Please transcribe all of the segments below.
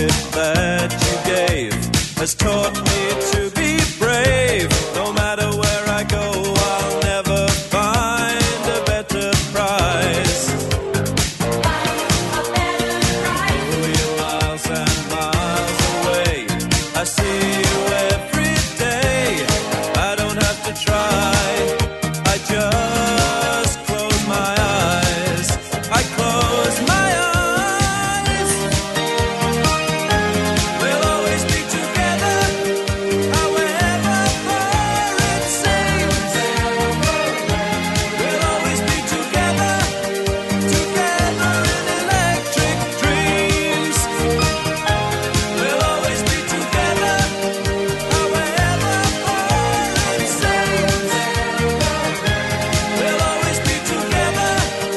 gift that you gave has taught me to be brave. No matter where I go, I'll never find a better prize. Oh, you're miles and miles away. I see you every day. I don't have to try. I just close my eyes. I close my eyes. We'll always be together, however far it seems. We'll always be together, together in electric dreams. We'll always be together, however far it seems. We'll always be together,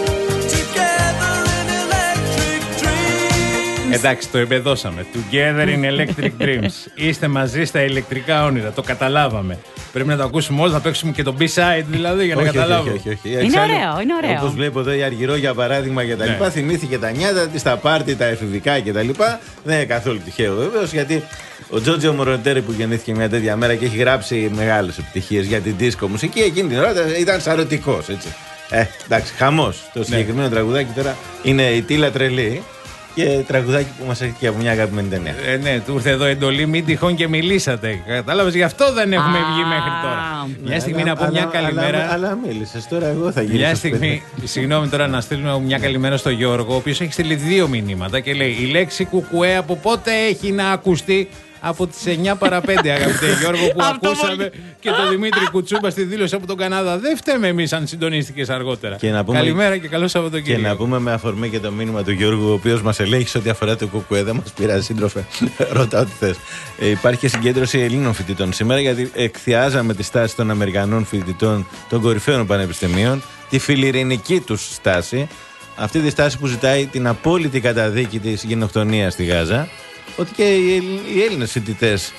together in electric dreams. Εντάξει, το εμπεδώσαμε. Together in electric dreams. Είστε μαζί στα ηλεκτρικά όνειρα. Το καταλάβαμε. Πρέπει να το ακούσουμε όλοι. Θα παίξουμε και το B-side δηλαδή για να καταλάβουμε. Όχι. Είναι ωραίο, είναι ωραίο. Όπως βλέπω εδώ η Αργυρό για παράδειγμα και τα λοιπά, θυμήθηκε τα νιάτα της, τα πάρτι, τα εφηβικά και τα λοιπά. Δεν είναι καθόλου τυχαίο βεβαίως, γιατί ο Τζότζιο Μοροντέρη που γεννήθηκε μια τέτοια μέρα και έχει γράψει μεγάλες επιτυχίες για την δίσκο μουσική, εκείνη την ώρα ήταν σαρωτικός, έτσι. Εντάξει, χαμός. Το συγκεκριμένο τραγουδάκι τώρα είναι η Τίλα Τρελή. Και τραγουδάκι που μας έχει και από μια αγαπημένη ταινία. Ναι, του ήρθε εδώ εντολή, μην τυχόν και μιλήσατε. Κατάλαβες, γι' αυτό δεν έχουμε βγει μέχρι τώρα. Μια στιγμή να πω μια καλημέρα. Αλλά μίλησες, τώρα εγώ θα γυρίσω. Μια στιγμή, συγγνώμη τώρα να στείλουμε μια καλημέρα στο Γιώργο, ο οποίος έχει στείλει 2 μηνύματα και λέει: η λέξη κουκουέ από πότε έχει να ακουστεί? Από τις 9 παρα 5, αγαπητέ Γιώργο, που ακούσαμε και τον Δημήτρη Κουτσούμπα στη δήλωση από τον Καναδά. Δεν φταίμε εμείς αν συντονίστηκες αργότερα. Καλημέρα και καλό Σαββατοκύριακο. Και να πούμε με αφορμή και το μήνυμα του Γιώργου, ο οποίος μας ελέγχει σε ό,τι αφορά το κουκουέ. Δεν μας πειράζει, σύντροφε. Ρώτα ό,τι θες. Υπάρχει και συγκέντρωση Ελλήνων φοιτητών σήμερα, γιατί εκθιάζαμε τη στάση των Αμερικανών φοιτητών των κορυφαίων πανεπιστημίων, τη φιλιρινική τους στάση, αυτή τη στάση που ζητάει την απόλυτη καταδίκη της γενοκτονίας στη Γάζα. Ότι και οι Έλληνες φοιτητές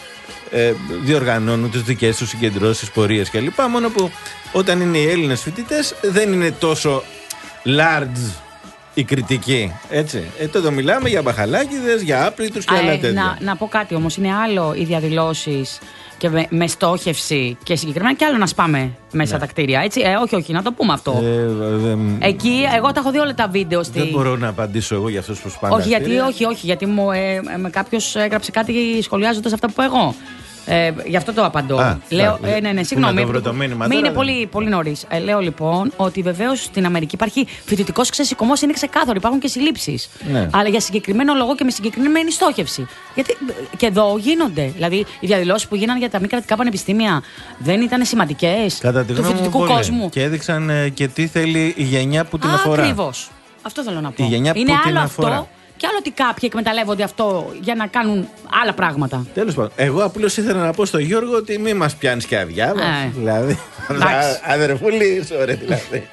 διοργανώνουν τις δικές τους συγκεντρώσεις, πορείες κλπ. Μόνο που όταν είναι οι Έλληνες φοιτητές δεν είναι τόσο large η κριτική. Έτσι. Τότε μιλάμε για μπαχαλάκιδες, για άπλητους και άλλα τέτοια. Να πω κάτι όμως, είναι άλλο οι διαδηλώσεις και με στόχευση και συγκεκριμένα και άλλο να σπάμε μέσα τα κτίρια. Έτσι. Όχι, να το πούμε αυτό. Εκεί, εγώ τα έχω δει όλα τα βίντεο. Δεν μπορώ να απαντήσω εγώ για αυτούς που σπάνε. Όχι, γιατί κάποιος έγραψε κάτι σχολιάζοντας αυτά που είπα εγώ. Γι' αυτό το απαντώ. Λέω, ναι, συγγνώμη. Μην είναι πολύ νωρίς. Λέω λοιπόν ότι βεβαίως στην Αμερική υπάρχει φοιτητικός ξεσηκωμός, είναι ξεκάθαρο. Υπάρχουν και συλλήψεις. Ναι. Αλλά για συγκεκριμένο λόγο και με συγκεκριμένη στόχευση. Γιατί και εδώ γίνονται. Δηλαδή οι διαδηλώσεις που γίνανε για τα μη κρατικά πανεπιστήμια δεν ήταν σημαντικές του φοιτητικού κόσμου. Και έδειξαν και τι θέλει η γενιά που την αφορά. Ακριβώς. Αυτό θέλω να πω. Η γενιά είναι που άλλο την αυτό. αφορά. Και άλλο ότι κάποιοι εκμεταλλεύονται αυτό για να κάνουν άλλα πράγματα. Τέλος πάντων. Εγώ απλώς ήθελα να πω στον Γιώργο ότι μην μας πιάνεις και αδιάβαση. Δηλαδή. Αδερφούλη, ωραία δηλαδή.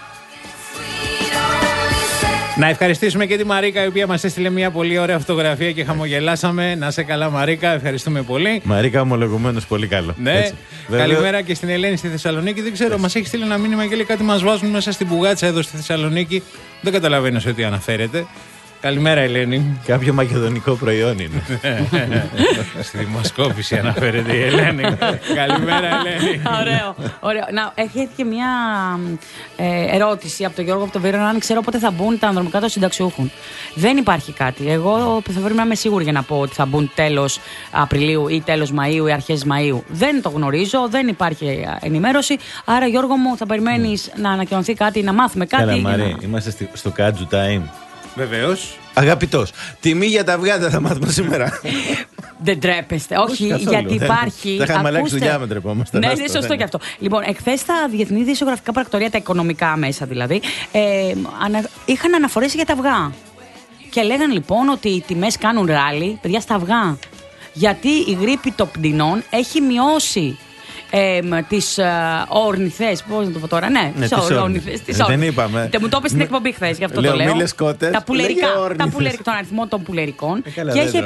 Να ευχαριστήσουμε και τη Μαρίκα, η οποία μας έστειλε μια πολύ ωραία φωτογραφία και χαμογελάσαμε. Να σε καλά, Μαρίκα, ευχαριστούμε πολύ. Μαρίκα, ομολογουμένως πολύ καλό. Ναι. Έτσι. Καλημέρα και στην Ελένη στη Θεσσαλονίκη. Δεν ξέρω, μας έχει στείλει ένα μήνυμα και λέει κάτι μας βάζουν μέσα στην πουγάτσα εδώ στη Θεσσαλονίκη. Δεν καταλαβαίνω σε τι αναφέρεται. Καλημέρα, Ελένη. Κάποιο μακεδονικό προϊόν είναι. Στη δημοσκόπηση αναφέρεται η Ελένη. Καλημέρα, Ελένη. Ωραίο. Έχει έρθει και μια ερώτηση από τον Γιώργο από το Βίρονα, αν ξέρω πότε θα μπουν τα ανδρομικά των συνταξιούχων. Δεν υπάρχει κάτι. Εγώ θα πρέπει να είμαι σίγουρη για να πω ότι θα μπουν τέλος Απριλίου ή τέλος Μαΐου ή αρχές Μαΐου. Δεν το γνωρίζω, δεν υπάρχει ενημέρωση. Άρα, Γιώργο μου, θα περιμένεις να ανακοινωθεί κάτι, να μάθουμε κάτι. Καλά, Μαρή, είμαστε στο Κάτζου Time. Βεβαίως. Αγαπητός. Τιμή για τα αυγά δεν θα μάθουμε σήμερα. Δεν τρέπεστε. Όχι, γιατί υπάρχει. Θα είχαμε αλλάξει δουλειά με τρεπόμαστε. Ναι, είναι σωστό και αυτό. Λοιπόν, εχθές τα διεθνή δημοσιογραφικά πρακτορία, τα οικονομικά μέσα δηλαδή, είχαν αναφορές για τα αυγά. Και λέγανε λοιπόν ότι οι τιμές κάνουν ράλι, παιδιά, στα αυγά. Γιατί η γρίπη των πτηνών έχει μειώσει τις όρνηθες. Πώς να το πω τώρα, ναι, τις όρνηθες. Δεν είπαμε. Μου το είπε στην εκπομπή χθες, γι' αυτό το λέω. Τα πουλερικά, τον αριθμό των πουλερικών. Και έχει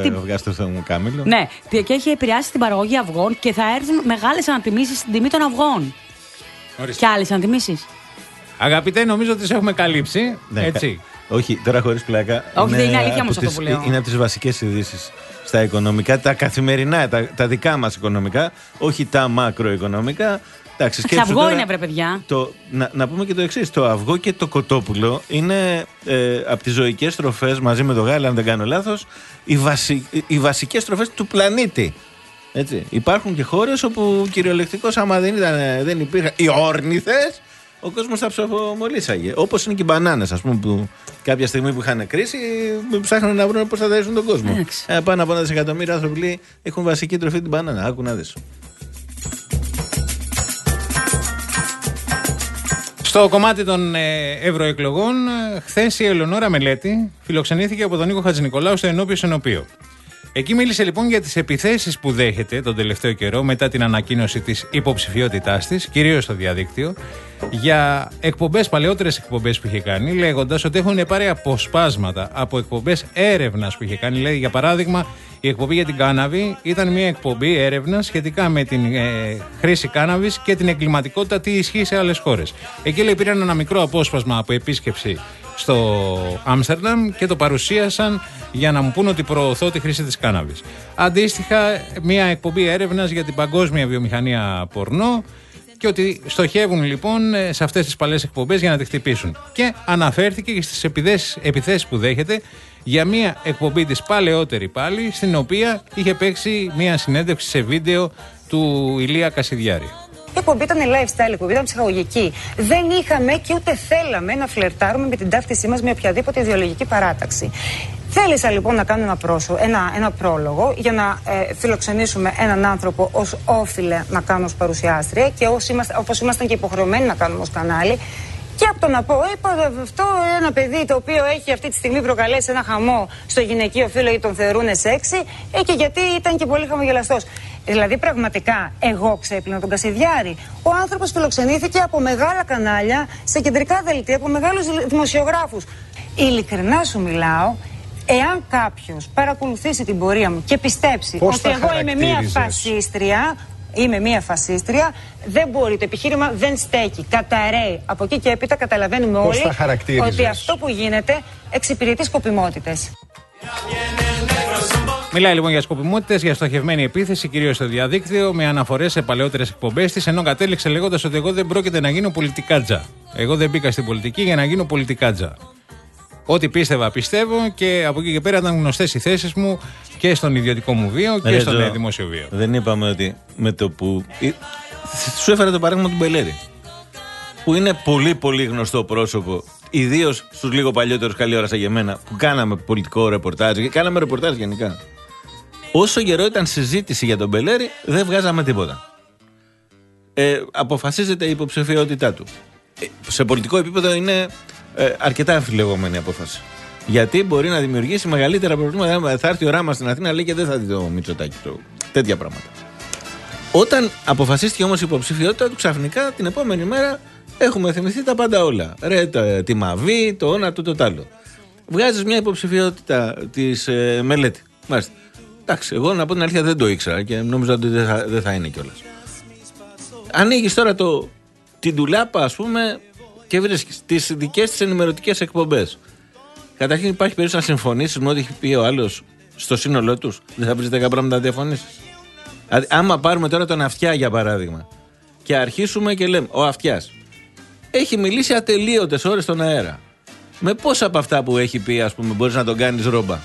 επηρεάσει επηρεάσει την παραγωγή αυγών και θα έρθουν μεγάλες ανατιμήσεις στην τιμή των αυγών. Και άλλες ανατιμήσεις. Αγαπητέ, νομίζω ότι τις έχουμε καλύψει. Ναι, έτσι. Όχι, τώρα χωρίς πλάκα. Όχι, δεν είναι αλήθεια όμως αυτό που λέω. Είναι από τις βασικές ειδήσεις στα οικονομικά, τα καθημερινά, τα δικά μας οικονομικά, όχι τα μακροοικονομικά. Αυγό είναι, βρε παιδιά. Να πούμε και το εξής. Το αυγό και το κοτόπουλο είναι από τις ζωικές τροφές, μαζί με το γάλα, αν δεν κάνω λάθος, οι βασικές τροφές του πλανήτη. Έτσι. Υπάρχουν και χώρες όπου κυριολεκτικώς, άμα δεν υπήρχαν οι όρνηθες, ο κόσμος θα ψοφομολύσαγε. Όπως είναι και οι μπανάνες, ας πούμε, που κάποια στιγμή που είχαν κρίση, ψάχνουν να βρουν πώς θα δέσουν τον κόσμο. Πάνω από 1 δισεκατομμύριο άνθρωποι έχουν βασική τροφή την μπανάνα. Άκου να δεις. Στο κομμάτι των ευρωεκλογών, χθες η Ελεονόρα Μελέτη φιλοξενήθηκε από τον Νίκο Χατζηνικολάου στο Ενώπιο Ενωπείο. Εκεί μίλησε λοιπόν για τις επιθέσεις που δέχεται τον τελευταίο καιρό μετά την ανακοίνωση της υποψηφιότητάς της, κυρίως στο διαδίκτυο, για παλαιότερες εκπομπές που είχε κάνει, λέγοντας ότι έχουν πάρει αποσπάσματα από εκπομπές έρευνας που είχε κάνει. Λέει, για παράδειγμα, η εκπομπή για την κάναβη ήταν μια εκπομπή έρευνας σχετικά με την χρήση κάναβης και την εγκληματικότητα, τι ισχύει σε άλλες χώρες. Εκεί, λέει, πήραν ένα μικρό απόσπασμα από επίσκεψη στο Άμστερνταμ και το παρουσίασαν για να μου πούν ότι προωθώ τη χρήση της κάναβης. Αντίστοιχα, μια εκπομπή έρευνας για την παγκόσμια βιομηχανία πορνό και ότι στοχεύουν λοιπόν σε αυτές τις παλές εκπομπές για να τη χτυπήσουν. Και αναφέρθηκε και στις επιθέσεις που δέχεται για μια εκπομπή της παλαιότερη πάλι, στην οποία είχε παίξει μια συνέντευξη σε βίντεο του Ηλία Κασιδιάρη. Η εκπομπή ήταν lifestyle, η εκπομπή ήταν ψυχαγωγική. Δεν είχαμε και ούτε θέλαμε να φλερτάρουμε με την ταύτισή μας με οποιαδήποτε ιδεολογική παράταξη. Θέλησα λοιπόν να κάνω ένα πρόλογο για να φιλοξενήσουμε έναν άνθρωπο ως όφιλε να κάνω ως παρουσιάστρια και όπως ήμασταν και υποχρεωμένοι να κάνουμε ως κανάλι. Και από το να πω, είπα αυτό ένα παιδί το οποίο έχει αυτή τη στιγμή προκαλέσει ένα χαμό στο γυναικείο φύλλο γιατί τον θεωρούν σεξι, και γιατί ήταν και πολύ χαμογελαστός. Δηλαδή, πραγματικά, εγώ ξέπλυνα τον Κασιδιάρη. Ο άνθρωπος φιλοξενήθηκε από μεγάλα κανάλια, σε κεντρικά δελτία, από μεγάλους δημοσιογράφους. Ειλικρινά σου μιλάω, εάν κάποιος παρακολουθήσει την πορεία μου και πιστέψει ότι εγώ είμαι μία φασίστρια, δεν μπορεί, το επιχείρημα δεν στέκει, καταραίει. Από εκεί και έπειτα καταλαβαίνουμε όλοι ότι αυτό που γίνεται εξυπηρετεί σκοπιμότητες. Μιλάει λοιπόν για σκοπιμότητες, για στοχευμένη επίθεση, κυρίως στο διαδίκτυο, με αναφορές σε παλαιότερες εκπομπές της, ενώ κατέληξε λέγοντας ότι εγώ δεν πρόκειται να γίνω πολιτικάτζα. Εγώ δεν μπήκα στην πολιτική για να γίνω πολιτικάτζα. Ό,τι πίστευα, πιστεύω, και από εκεί και πέρα ήταν γνωστές οι θέσεις μου και στον ιδιωτικό μου βίο και στον δημόσιο βίο. Δεν είπαμε ότι με το που. Σου έφερα το παράδειγμα του Μπελέρη, που είναι πολύ πολύ γνωστό πρόσωπο, ιδίως στους λίγο παλιότερους, καλή ώρα σαν και εμένα, που κάναμε πολιτικό ρεπορτάζ, κάναμε ρεπορτάζ γενικά. Όσο καιρό ήταν συζήτηση για τον Μπελέρη, δεν βγάζαμε τίποτα. Αποφασίζεται η υποψηφιότητά του. Σε πολιτικό επίπεδο είναι αρκετά αμφιλεγόμενη απόφαση. Γιατί μπορεί να δημιουργήσει μεγαλύτερα προβλήματα. Θα έρθει η ώρα μας στην Αθήνα, λέει, και δεν θα δει το Μητσοτάκη. Τέτοια πράγματα. Όταν αποφασίστηκε όμως η υποψηφιότητα του, ξαφνικά την επόμενη μέρα έχουμε θυμηθεί τα πάντα όλα. Ρε, τη Μαβή, το όνα, το άλλο. Βγάζεις μια υποψηφιότητα της Μελέτη. Μάλιστα. Εντάξει, εγώ να πω την αλήθεια δεν το ήξερα και νόμιζα ότι δεν θα είναι κιόλας. Ανοίγεις τώρα την ντουλάπα, ας πούμε, και βρίσκεις τις δικές της ενημερωτικές εκπομπές. Καταρχήν υπάρχει περίπτωση να συμφωνήσεις με ό,τι έχει πει ο άλλος στο σύνολό τους. Δεν θα βρεις 10 πράγματα να διαφωνήσεις. Δηλαδή, άμα πάρουμε τώρα τον Αυτιά για παράδειγμα και αρχίσουμε και λέμε, ο Αυτιάς έχει μιλήσει ατελείωτες ώρες στον αέρα. Με πόσα από αυτά που έχει πει, ας πούμε, μπορείς να τον κάνεις ρόμπα.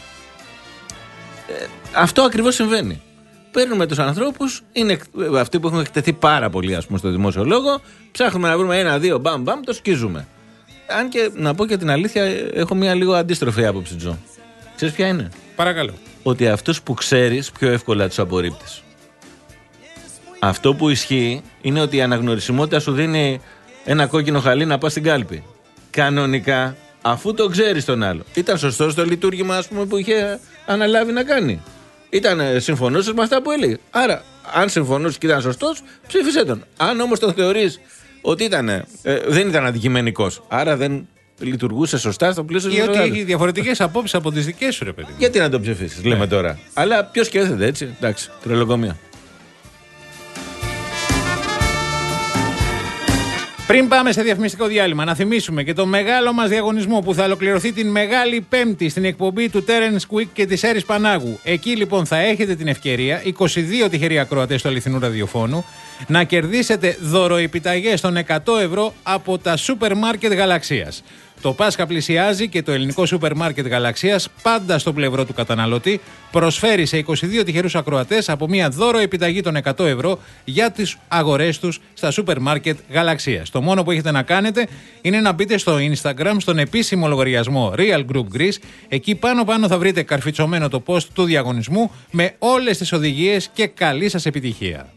Αυτό ακριβώς συμβαίνει. Παίρνουμε τους ανθρώπους, είναι αυτοί που έχουν εκτεθεί πάρα πολύ, ας πούμε, στο δημόσιο λόγο, ψάχνουμε να βρούμε 1-2, μπαμ, το σκίζουμε. Αν και να πω και την αλήθεια, έχω μια λίγο αντίστροφη άποψη, Τζο. Ξέρεις ποια είναι? Παρακαλώ. Ότι αυτούς που ξέρεις πιο εύκολα τους απορρίπτεις. Αυτό που ισχύει είναι ότι η αναγνωρισιμότητα σου δίνει ένα κόκκινο χαλί να πας στην κάλπη. Κανονικά, αφού το ξέρεις τον άλλο. Ήταν σωστό στο λειτουργήμα, ας πούμε, που είχε αναλάβει να κάνει. Συμφωνούσες με αυτά που έλεγε. Άρα, αν συμφωνούσες και ήταν σωστός, ψήφισέ τον. Αν όμως τον θεωρείς ότι δεν ήταν αντικειμενικός, άρα δεν λειτουργούσε σωστά στο πλαίσιο της εργασίας. Ή ότι έχει διαφορετικές απόψεις από τις δικές σου, ρε παιδί. Γιατί να το ψηφίσεις, λέμε τώρα. Αλλά ποιος σκέφτεται έτσι? Εντάξει, τρελοκομεία. Πριν πάμε σε διαφημιστικό διάλειμμα, να θυμίσουμε και το μεγάλο μας διαγωνισμό που θα ολοκληρωθεί την Μεγάλη Πέμπτη στην εκπομπή του Terence Quick και της Έρης Πανάγου. Εκεί λοιπόν θα έχετε την ευκαιρία, 22 τυχεροί ακροατές του αληθινού ραδιοφώνου, να κερδίσετε δωροεπιταγές των 100 ευρώ από τα σούπερ μάρκετ Γαλαξίας. Το Πάσχα πλησιάζει και το ελληνικό σούπερ μάρκετ Γαλαξίας, πάντα στο πλευρό του καταναλωτή, προσφέρει σε 22 τυχερούς ακροατές από μια δώρο επιταγή των 100 ευρώ για τις αγορές τους στα σούπερ μάρκετ Γαλαξίας. Το μόνο που έχετε να κάνετε είναι να μπείτε στο Instagram, στον επίσημο λογαριασμό Real Group Greece. Εκεί πάνω θα βρείτε καρφιτσωμένο το post του διαγωνισμού με όλες τις οδηγίες και καλή σας επιτυχία.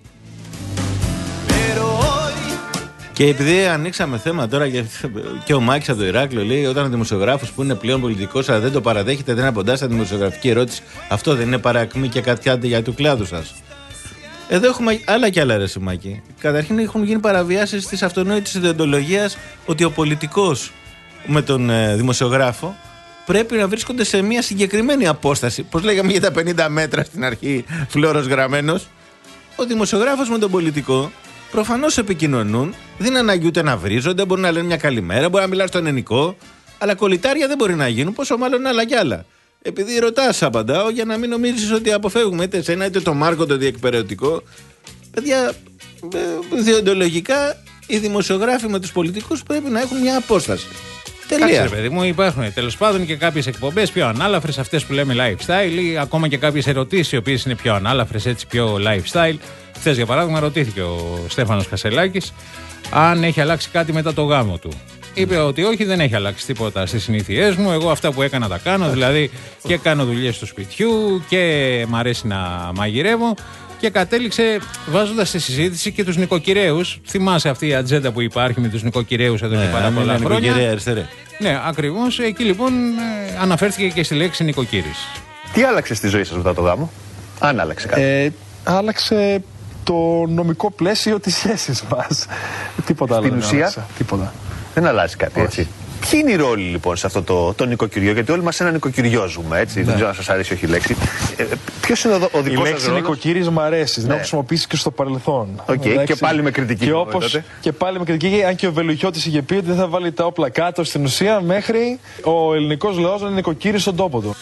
Και επειδή ανοίξαμε θέμα τώρα και ο Μάκης από το Ηράκλειο λέει όταν ο δημοσιογράφος που είναι πλέον πολιτικός αλλά δεν το παραδέχεται δεν απαντά στα δημοσιογραφική ερώτηση, αυτό δεν είναι παρακμή και κάτι για του κλάδου σας? Εδώ έχουμε άλλα κι άλλα ρε Μάκη. Καταρχήν έχουν γίνει παραβιάσεις της αυτονόητης ιδεοντολογίας ότι ο πολιτικός με τον δημοσιογράφο πρέπει να βρίσκονται σε μια συγκεκριμένη απόσταση. Πώς λέγαμε για τα 50 μέτρα στην αρχή, φλόρος γραμμένος. Ο δημοσιογράφος με τον πολιτικό προφανώς επικοινωνούν, δεν είναι ανάγκη ούτε να βρίζονται, μπορεί να λένε μια καλημέρα, μπορεί να μιλάνε στον ελληνικό, αλλά κολλητάρια δεν μπορεί να γίνουν, πόσο μάλλον άλλα κι άλλα. Επειδή ρωτάς, απαντάω για να μην νομίζεις ότι αποφεύγουμε είτε εσένα είτε το Μάρκο το διεκπαιρεωτικό. Παιδιά, διοντολογικά οι δημοσιογράφοι με τους πολιτικούς πρέπει να έχουν μια απόσταση. Τελεία. Κάτσε, παιδί μου, υπάρχουν τέλος πάντων και κάποιες εκπομπές πιο ανάλαφρες, αυτές που λέμε lifestyle, ή ακόμα και κάποιες ερωτήσεις οι οποίες είναι πιο ανάλαφρες, έτσι πιο lifestyle. Χθες, για παράδειγμα, ρωτήθηκε ο Στέφανος Κασελάκης αν έχει αλλάξει κάτι μετά το γάμο του. Είπε ότι όχι, δεν έχει αλλάξει τίποτα στις συνήθειές μου. Εγώ αυτά που έκανα τα κάνω, δηλαδή και κάνω δουλειές του σπιτιού και μ' αρέσει να μαγειρεύω. Και κατέληξε βάζοντας στη συζήτηση και τους νοικοκυρέους. Θυμάσαι αυτή η ατζέντα που υπάρχει με τους νοικοκυρέους εδώ και πάρα πολλά χρόνια. Ναι, ακριβώς. Εκεί λοιπόν αναφέρθηκε και στη λέξη νοικοκύρης. Τι άλλαξε στη ζωή σας μετά το γάμο, αν άλλαξε κάτι? Άλλαξε το νομικό πλαίσιο της σχέσης μας. Τίποτα άλλο. Στην ουσία, τίποτα. Δεν αλλάζει κάτι, έτσι. Ποιοι είναι οι ρόλοι λοιπόν σε αυτό το νοικοκυριό, γιατί όλοι μας ένα νοικοκυριό ζούμε, έτσι. Ναι. Δεν ξέρω αν σας αρέσει όχι η λέξη. Ποιος είναι ο δικός σας ρόλος? Η λέξη νοικοκύρης μου αρέσει, την έχω χρησιμοποιήσει και στο παρελθόν. Okay. Και πάλι με κριτική. Και πάλι με κριτική, αν και ο Βελουχιώτης είχε πει ότι δεν θα βάλει τα όπλα κάτω στην ουσία μέχρι ο ελληνικός λαός να είναι νοικοκύρης στον τόπο του.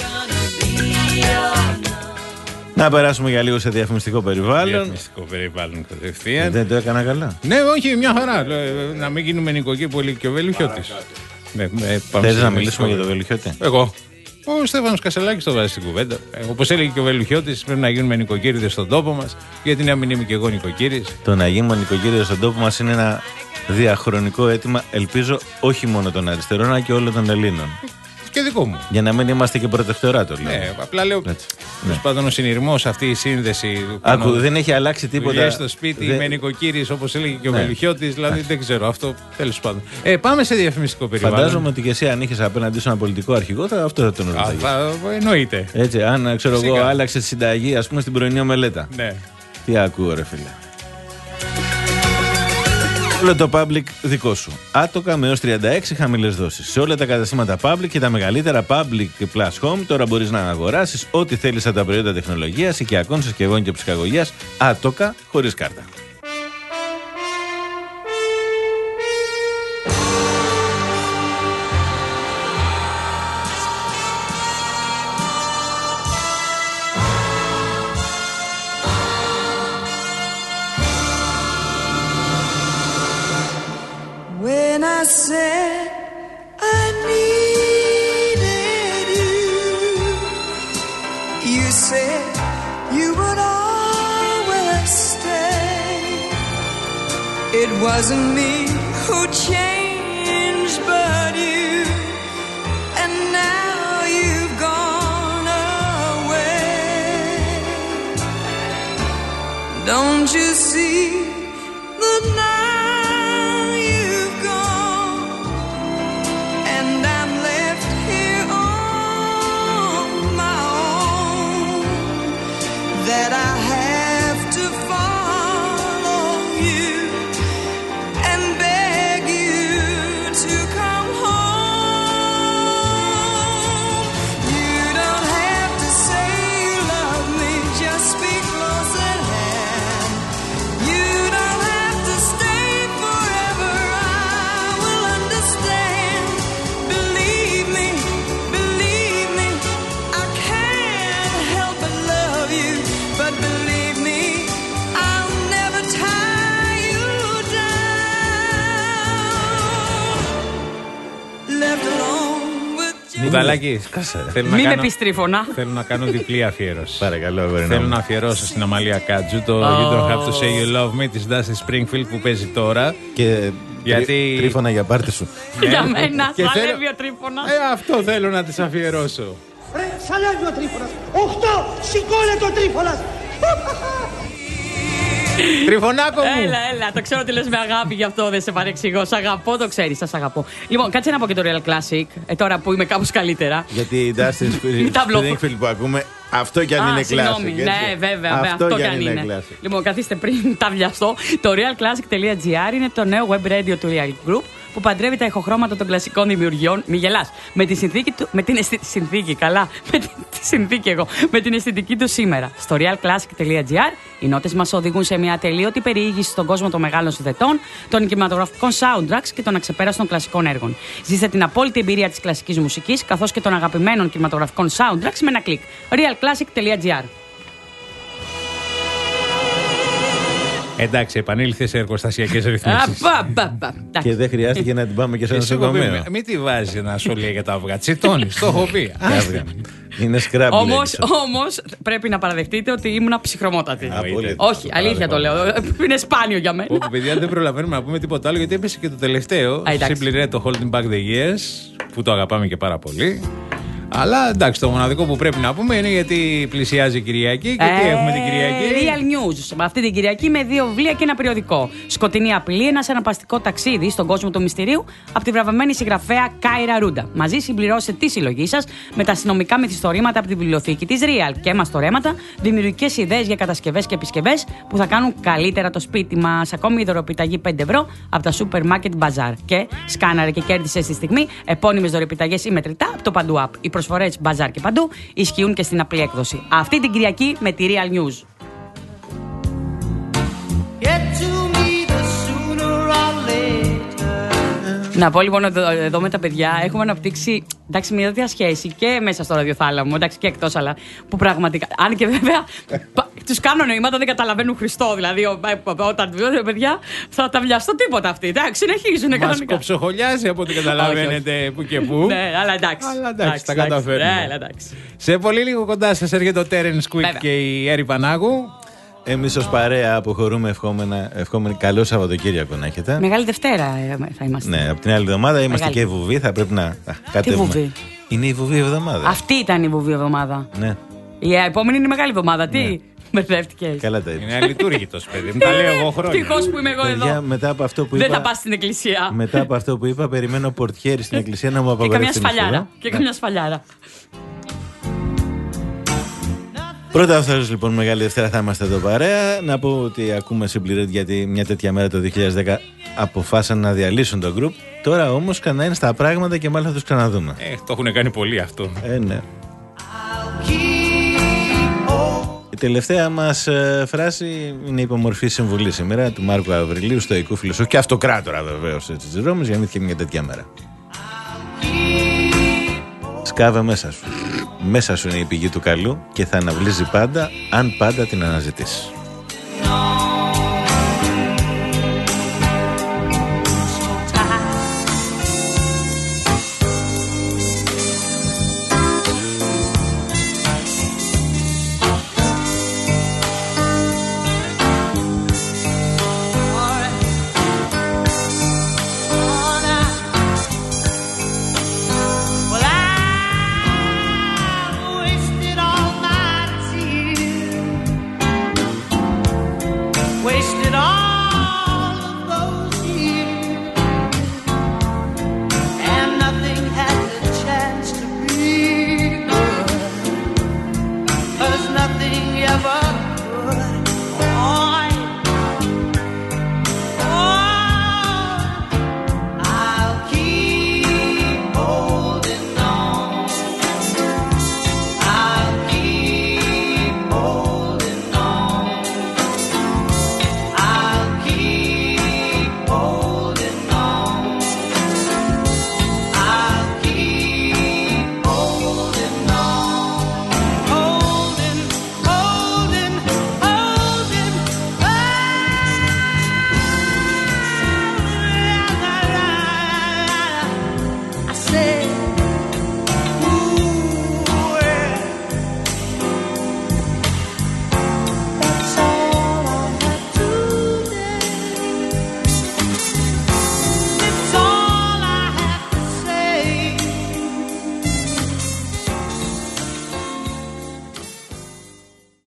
Να περάσουμε για λίγο σε διαφημιστικό περιβάλλον. Διαφημιστικό περιβάλλον κατευθείαν. Δεν το έκανα καλά. Ναι, όχι, μια χαρά. Να μην γίνουμε νοικοκύρη που έλεγε και ο Βελουχιώτης. Θες να μιλήσουμε για τον Βελουχιώτη? Εγώ. Ο Στέφανος Κασελάκης το βάζει στην κουβέντα. Όπως έλεγε και ο Βελουχιώτης, πρέπει να γίνουμε νοικοκύριδες στον τόπο μας. Γιατί να μην είμαι και εγώ νοικοκύρης? Το να γίνουμε νοικοκύριδες στον τόπο μας είναι ένα διαχρονικό αίτημα, ελπίζω όχι μόνο των αριστερών, αλλά και όλων των Ελλήνων. Και δικό μου. Για να μην είμαστε και προτεκτοράτο. Ναι, απλά λέω. Τέλος πάντων, ο συνειρμός, αυτή η σύνδεση. Άκου, δεν έχει αλλάξει τίποτα. Στο σπίτι με νοικοκύρης, όπως έλεγε και ο Βελουχιώτης, δηλαδή δεν ξέρω. Αυτό τέλος πάντων. Πάμε σε διαφημιστικό περιβάλλον. Φαντάζομαι ότι και εσύ αν είχες απέναντί σου ένα πολιτικό αρχηγό, αυτό θα τον ρωτάγεις. Εννοείται. Έτσι, αν ξέρω εγώ, άλλαξε τη συνταγή, ας πούμε, στην πρωινή μελέτα. Ναι. Τι ακούω, ρε φίλε. Όλο το public δικό σου. Άτοκα με έως 36 χαμηλές δόσεις. Σε όλα τα καταστήματα public και τα μεγαλύτερα public plus home τώρα μπορείς να αγοράσεις ό,τι θέλεις από τα προϊόντα τεχνολογίας, οικιακών, συσκευών και ψυχαγωγίας. Άτοκα χωρίς κάρτα. I said I needed you. You said you would always stay. It wasn't me who changed, but you. And now you've gone away. Don't you see the night? That I have to follow you and beg you to come home. You don't have to say you love me, just be close at hand. You Κουδαλάκι, μην με πεις τρίφωνα. Θέλω να κάνω διπλή αφιέρωση. Παρακαλώ, θέλω να αφιερώσω στην Αμαλία Κάτζου το You Don't Have to Say You Love Me της Dusty Springfield που παίζει τώρα. Και γιατί... τρίφωνα για πάρτι σου. Για μένα, σαλεύει ο τρίφωνας. Αυτό θέλω να της αφιερώσω. Σαλεύει ο τρίφωνας. 8, σηκώνε το τρίφωνας. Τριφωνάκο μου! Έλα, το ξέρω ότι λες με αγάπη, γι' αυτό δεν σε παρεξηγώ. Σ' αγαπώ, το ξέρεις, σας αγαπώ. Λοιπόν, κάτσε να πω και το Real Classic, τώρα που είμαι κάπως καλύτερα. Γιατί η Dusty Springfield που ακούμε, αυτό κι αν είναι classic. Ναι, βέβαια, αυτό κι αν είναι. Λοιπόν, καθίστε πριν τα βιαστώ. Το realclassic.gr είναι το νέο web radio του Real Group που παντρεύει τα ηχοχρώματα των κλασικών δημιουργιών. Μη γελάς. Με τη την αισθητική του σήμερα. Στο realclassic.gr οι νότες μας οδηγούν σε μια ατελείωτη περιήγηση στον κόσμο των μεγάλων συνδετών, των κινηματογραφικών soundtracks και των αξεπέραστων κλασικών έργων. Ζήστε την απόλυτη εμπειρία της κλασικής μουσικής καθώς και των αγαπημένων κινηματογραφικών soundtracks με ένα κλικ. realclassic.gr. Εντάξει, επανήλθε σε εργοστασιακές ρυθμίσεις. Και δεν χρειάστηκε να την πάμε και σε ένα νοσοκομείο. Μην τη βάζει να σου λέει για τα αυγά. Τσιτώνεις, το έχω πει. Είναι σκράμπι. Όμως πρέπει να παραδεχτείτε ότι ήμουν ψυχρομότατη. Όχι, αλήθεια το λέω. Είναι σπάνιο για μένα. Όπου παιδιά δεν προλαβαίνουμε να πούμε τίποτα άλλο γιατί έπεσε και το τελευταίο. Simply Red, το Holding Back the Years, που το αγαπάμε και πάρα πολύ. Αλλά εντάξει, το μοναδικό που πρέπει να πούμε είναι γιατί πλησιάζει η Κυριακή και τι έχουμε την Κυριακή. Real News. Αυτή την Κυριακή με 2 βιβλία και ένα περιοδικό. Σκοτεινή απειλή, ένα συναρπαστικό ταξίδι στον κόσμο του μυστηρίου από τη βραβευμένη συγγραφέα Κάιρα Ρούντα. Μαζί συμπληρώστε τη συλλογή σας με τα αστυνομικά μυθιστορήματα από τη βιβλιοθήκη της Real και μαστορέματα, δημιουργικές ιδέες για κατασκευές και επισκευές που θα κάνουν καλύτερα το σπίτι μας. Ακόμη δωροπιταγή 5 ευρώ από τα Supermarket Bazaar. Και σκάναρε και κέρδισε στη στιγμή επώνυμες δωροπιταγές ή μετρητά από το Παντού App. Οι προσφορές Bazaar και Παντού ισχύουν και στην απλή έκδοση. Αυτή την Κυριακή με τη Real News. Να πω λοιπόν εδώ με τα παιδιά έχουμε αναπτύξει μια τέτοια σχέση και μέσα στο ραδιοθάλαμο, εντάξει και εκτός, αλλά που πραγματικά. Αν και βέβαια τους κάνω νοήματα, δεν καταλαβαίνουν Χριστό. Δηλαδή όταν δω παιδιά θα τα βιαστώ τίποτα αυτοί. Εντάξει, συνεχίζουν κανονικά. Μας κοψοχολιάζει από ό,τι καταλαβαίνετε που και που. Ναι, αλλά εντάξει. Τα καταφέρνουμε. Σε πολύ λίγο κοντά σας έρχεται ο Terence Quick και η Έρη Πανάγου. Εμείς ως παρέα αποχωρούμε ευχόμενοι καλό Σαββατοκύριακο να έχετε. Μεγάλη Δευτέρα θα είμαστε. Ναι, από την άλλη εβδομάδα είμαστε και η Βουβή. Θα πρέπει να κατέβουμε. Τι Βουβή? Είναι η Βουβή εβδομάδα. Αυτή ήταν η Βουβή εβδομάδα. Ναι. Η επόμενη είναι η Μεγάλη Εβδομάδα. Τι? Ναι. Μπερδεύτηκες. Καλά τα είπες. Είναι αλειτουργητος παιδί. Μου τα λέω εγώ χρόνια. Ευτυχώς που είμαι εγώ εδώ. Μετά από αυτό που είπα, δεν θα πας στην εκκλησία. Μετά από αυτό που είπα, περιμένω πορτιέρι στην εκκλησία να μου απαγορεύσει. Και καμιά σφαλιάρα. Πρώτα αυτός λοιπόν Μεγάλη Δευτέρα θα είμαστε εδώ παρέα. Να πω ότι ακούμε Simply Red γιατί μια τέτοια μέρα το 2010 αποφάσισαν να διαλύσουν το group. Τώρα όμως κανένα στα πράγματα και μάλλον θα τους ξαναδούμε. Το έχουν κάνει πολύ αυτό. Ναι. Η τελευταία μας φράση είναι η υπομορφή συμβουλή σήμερα του Μάρκου Αβριλίου, στοικού φιλοσόφου και αυτοκράτορα βεβαίως της Ρώμης. Γεννήθηκε μια τέτοια μέρα. Σκάβε μέσα σου. Μέσα σου είναι η πηγή του καλού και θα αναβλύζει πάντα αν πάντα την αναζητήσεις.